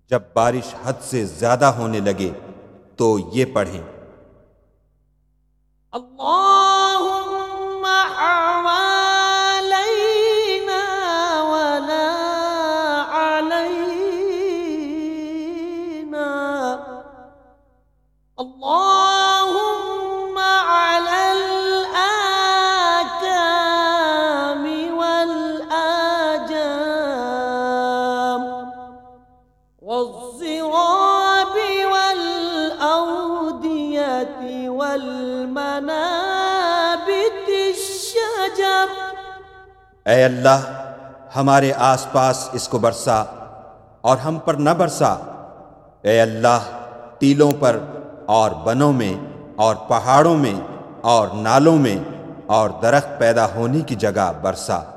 जब बारिश हद से ज्यादा होने लगे तो ये पढ़ें, अल्लाहुम्मा हवालैना वला अलैना, अल्लाहुम्मा अलल आकामी वल आजाम वज़्ज़िराबि वल औदियति वल मनाबितिश्शजर। ऐ अल्लाह हमारे आसपास इसको बरसा और हम पर न बरसा। ऐ अल्लाह टीलों पर और बनों में और पहाड़ों में और नालों में और दरख्त पैदा होने की जगह बरसा।